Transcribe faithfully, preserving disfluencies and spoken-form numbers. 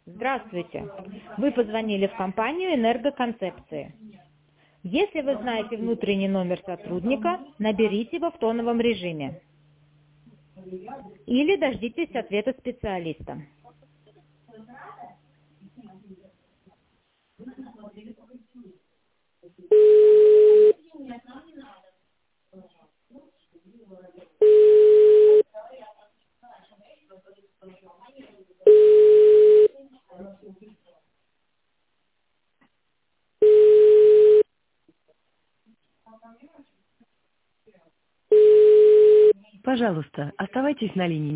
Здравствуйте. Вы позвонили в компанию «Энергоконцепции». Если вы знаете внутренний номер сотрудника, наберите его в тоновом режиме. Или дождитесь ответа специалиста. Пожалуйста, оставайтесь на линии.